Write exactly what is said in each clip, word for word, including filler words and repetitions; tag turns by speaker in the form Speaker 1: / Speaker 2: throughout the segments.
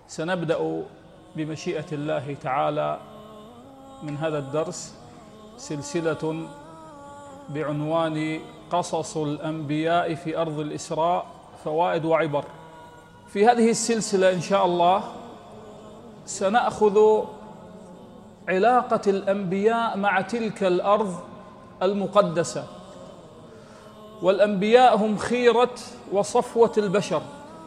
Speaker 1: سنبدأ بمشيئة الله تعالى من هذا الدرس سلسلة بعنوان قصص الأنبياء في أرض الإسراء فوائد وعبر. في هذه السلسلة إن شاء الله سنأخذ علاقة الأنبياء مع تلك الأرض المقدسة، والأنبياء هم خيرة وصفوة البشر،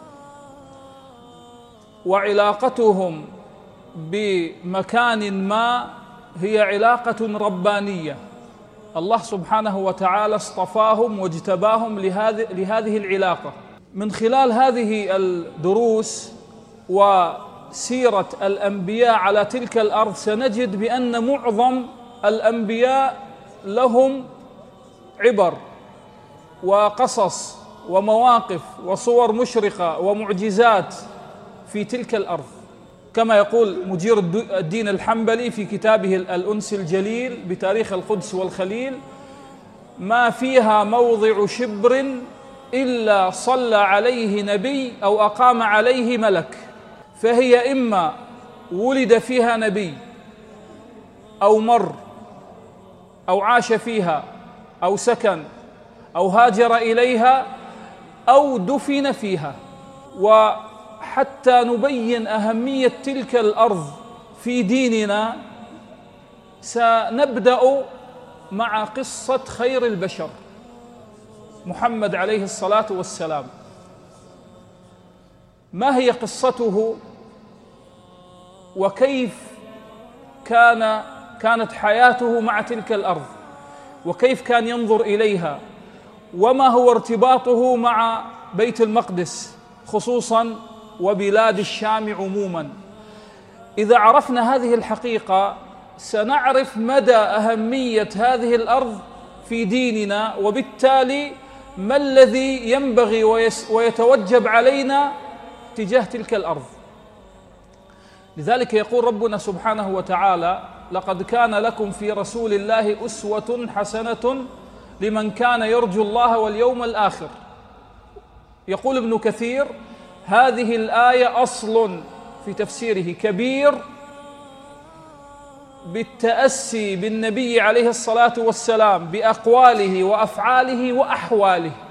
Speaker 1: وعلاقتهم بمكان ما هي علاقة ربانية. الله سبحانه وتعالى اصطفاهم واجتباهم لهذه العلاقة. من خلال هذه الدروس وسيرة الأنبياء على تلك الأرض سنجد بأن معظم الأنبياء لهم عبر وقصص ومواقف وصور مشرقة ومعجزات في تلك الأرض، كما يقول مجير الدين الحنبلي في كتابه الأنس الجليل بتاريخ القدس والخليل: ما فيها موضع شبر إلا صلى عليه نبي أو أقام عليه ملك، فهي إما ولد فيها نبي أو مر أو عاش فيها أو سكن أو هاجر إليها أو دفن فيها. وحتى نبين أهمية تلك الأرض في ديننا سنبدأ مع قصة خير البشر محمد عليه الصلاة والسلام. ما هي قصته وكيف كان كانت حياته مع تلك الأرض وكيف كان ينظر إليها، وما هو ارتباطه مع بيت المقدس خصوصا وبلاد الشام عموما. إذا عرفنا هذه الحقيقة سنعرف مدى أهمية هذه الأرض في ديننا، وبالتالي ما الذي ينبغي ويتوجب علينا تجاه تلك الأرض. لذلك يقول ربنا سبحانه وتعالى: لقد كان لكم في رسول الله أسوة حسنة لمن كان يرجو الله واليوم الآخر. يقول ابن كثير: هذه الآية أصل في تفسيره كبير بالتأسي بالنبي عليه الصلاة والسلام بأقواله وأفعاله وأحواله.